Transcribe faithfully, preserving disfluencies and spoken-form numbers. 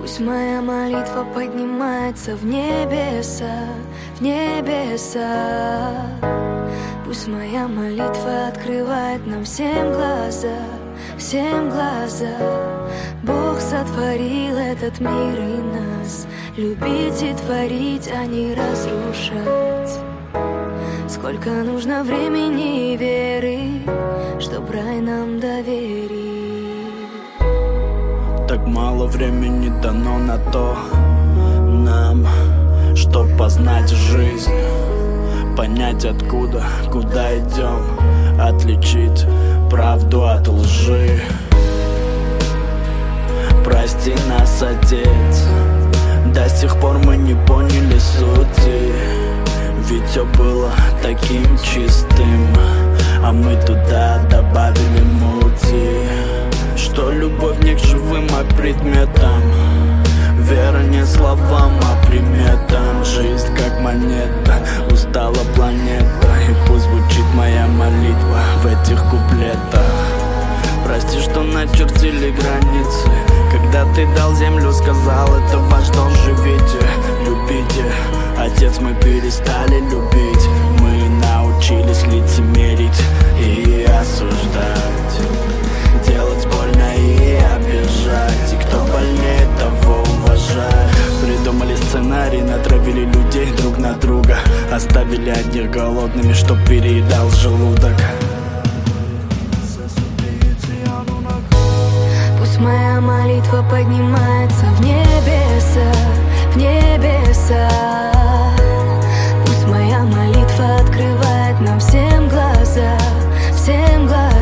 Пусть моя молитва поднимается в небеса, в небеса. Пусть моя молитва открывает нам всем глаза, всем глаза. Бог сотворил этот мир и нас любить и творить, а не разрушать. Сколько нужно времени и веры, чтоб рай нам доверить. Так мало времени дано на то нам, чтоб познать жизнь, понять откуда, куда идем, отличить правду от лжи. Прости нас, Отец, до сих пор мы не поняли сути. Ведь все было таким чистым, а мы туда добавили мути. Что любовь не к живым, а к предметам, вера не словам, а приметам. Жизнь как монета, устала планета, и пусть звучит моя молитва в этих куплетах. Прости, что начертили границы, когда ты дал землю, сказал, это ваш дом, живите, любите. Отец, мы перестали любить, мы научились лицемерить и осуждать, делать больно и обижать, и кто больнее, того уважать. Придумали сценарий, натравили людей друг на друга, оставили одних голодными, чтоб переедал желудок. Пусть моя молитва поднимается в небеса, в небеса. Пусть моя молитва открывает нам всем глаза, всем глаза.